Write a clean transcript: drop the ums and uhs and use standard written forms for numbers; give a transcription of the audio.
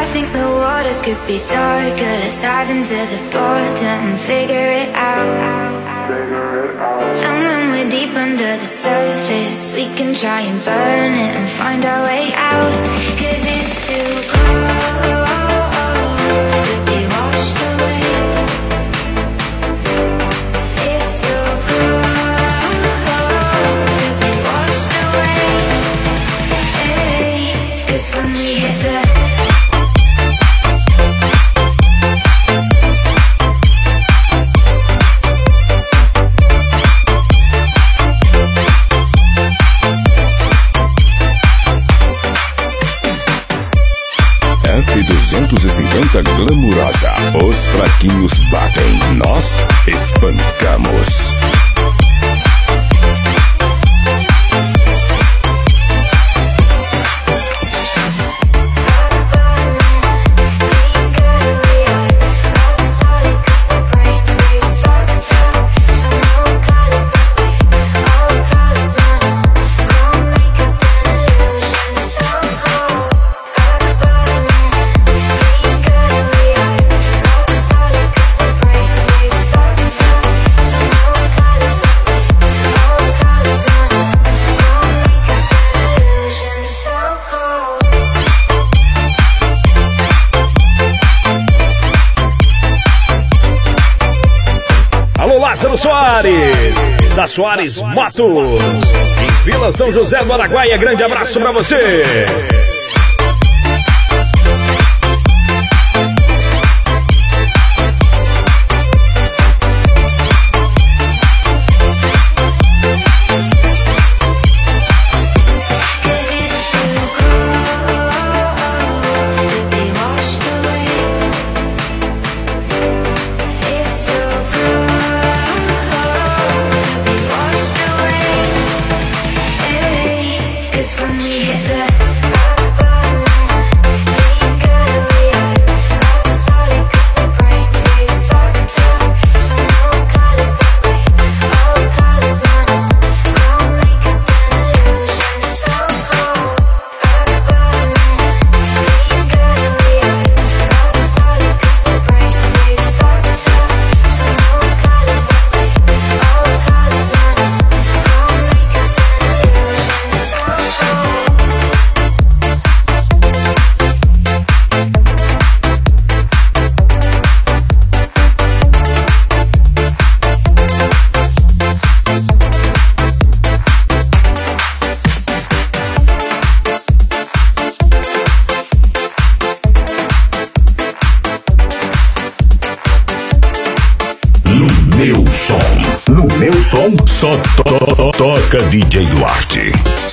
think the water could be darker. Let's dive into the bottom and figure it out. And when we're deep under the surface, we can try and burn it and find our way out. 'Cause it's too cold to be washed away. It's so cold to be washed away. Hey, 'cause when we hit the F250 glamurosa. Os fraquinhos batem, nós espancamos. Lázaro Soares, da Soares Motos, em Vila São José do Araguaia. Grande abraço pra você. No meu som, só toca DJ Duarte.